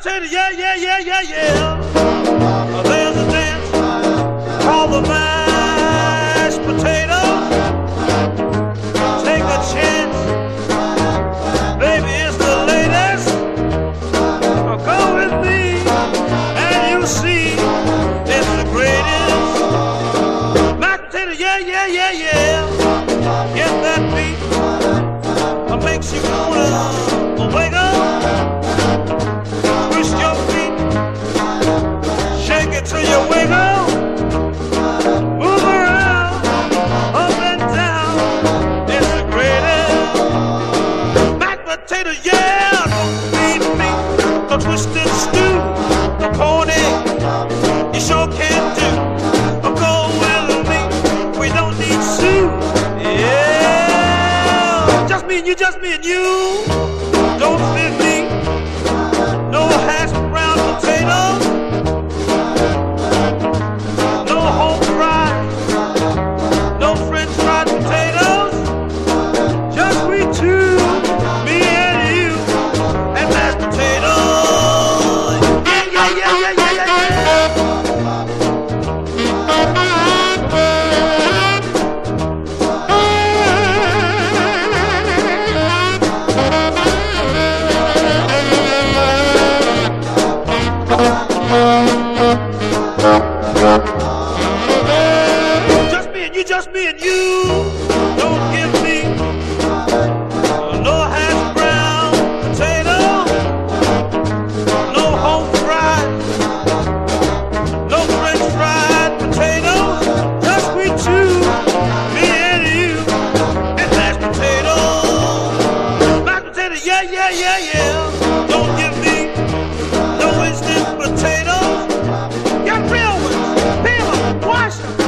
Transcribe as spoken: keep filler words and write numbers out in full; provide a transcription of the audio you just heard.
potato, yeah, yeah, yeah, yeah, yeah. Uh, there's a dance called the mashed potato. Take a chance, baby, it's the latest. Uh, go with me, and you'll see it's the greatest. Mashed potato, yeah, yeah, yeah, yeah. Get that beat, uh, makes you wanna wake up. Till you wiggle, move around, up and down. It's the greatest. Mashed potato, yeah. Don't feed me no twisted stew, no pony. You sure can do. Go with me. We don't need Sue. Yeah. Just me and you, just me and you. Don't feed me no hash brown potatoes. Just me and you, just me and you. Don't give me no hash brown potato, no home fried, no French fried potatoes. Just we two, me and you, and mashed potatoes. Mashed potato, yeah, yeah, yeah, yeah. Don't give me no instant potatoes. Get real ones, peel them, wash them.